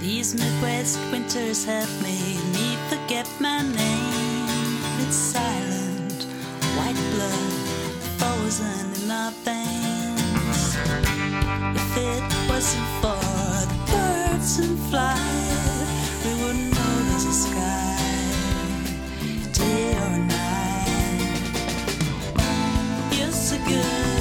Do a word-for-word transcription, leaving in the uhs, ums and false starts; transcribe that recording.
These Midwest winters have made me forget my name. It's silent, white blood frozen in my veins. If it wasn't for the birds in flight, we wouldn't notice the sky, day or night. You're so good.